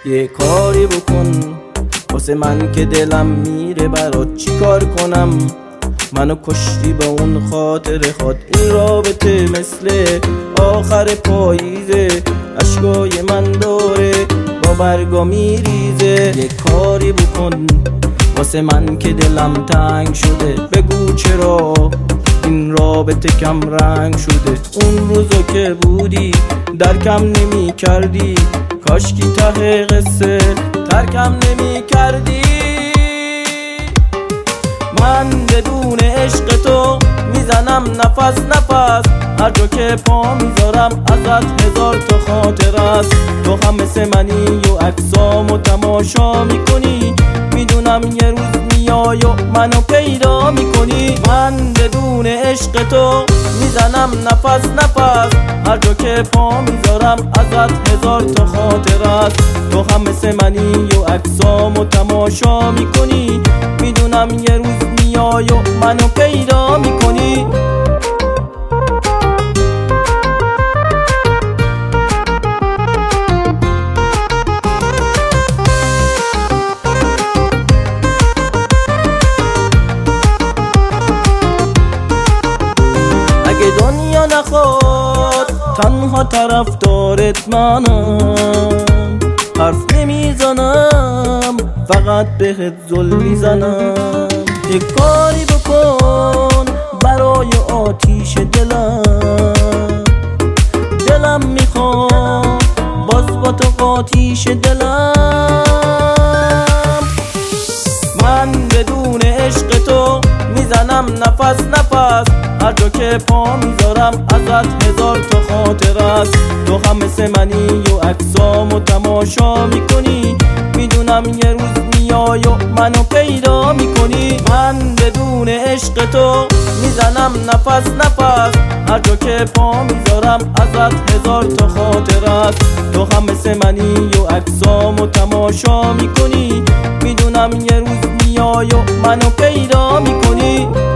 یه کاری بکن واسه من که دلم میره برات، چی کار کنم؟ منو کشتی با اون خاطر خود. این رابطه مثل آخر پاییزه، اشکای من داره با برگا میریزه. یه کاری بکن واسه من که دلم تنگ شده، بگو چرا این رابطه کم رنگ شده. اون روزا که بودی درکم نمی کردی، کاشکی ته قصه ترکم نمی کردی. من بدون عشق تو میزنم نفس نفس، هر جا که پا میذارم ازت هزار تا خاطر است. تو هم مثل منی و عکسامو تماشا میکنی، میدونم یه روز میای و منو پیدا میکنی. من بدون عشق تو میزنم نفس نفس، هر جا که پا میذارم ازت هزار تا خاطر است. تو هم مثل منی و عکسامو تماشا میکنی، میدونم یه روز میای و منو پیدا میکنی. اگه دنیا نخواد تنها طرفدارت منم، حرف نمیزنم فقط بهت زل میزنم. یه کاری بکن برای آتیش دلم میخوام باز با تو آتیش دلم. من بدون عشق تو میزنم نفس نفس، هر جا که پا میذارم ازت هزار تا خاطر است. تو هم مثل منی و عکسامو تماشا میکنی، میدونم یه روز میای و منو پیدا میکنی. من بدون عشق تو میزنم نفس نفس، هر جا که پا میذارم ازت هزار تا خاطر است. تو هم مثل منی و عکسامو تماشا میکنی، میدونم یه روز میای و منو پیدا میکنی.